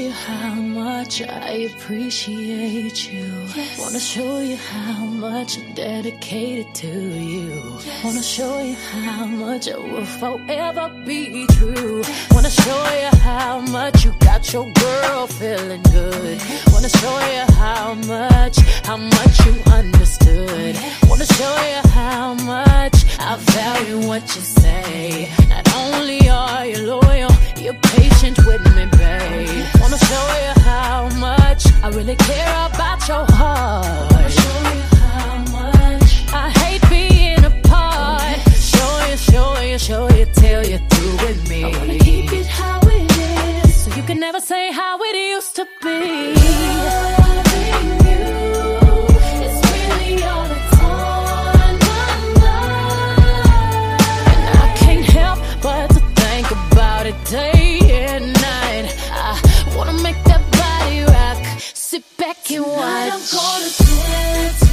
you how much I appreciate you. Wanna show you how much I'm dedicated to you. Wanna show you how much I will forever be true. Wanna show you how much you got your girl feeling good. Wanna show you how much you understood. Wanna show you how much I value what you say. Not only are you loyal, you're patient with me, babe. Wanna show you how much I really care about your heart. Wanna show you how much I hate being apart. Show you till you're through with me. I wanna keep it how it is, so you can never say how it used to be. Loving you is really all that's on my mind, and I can't help but to think about it day and night. I wanna make that body rock, sit back and watch. I'm gonna dance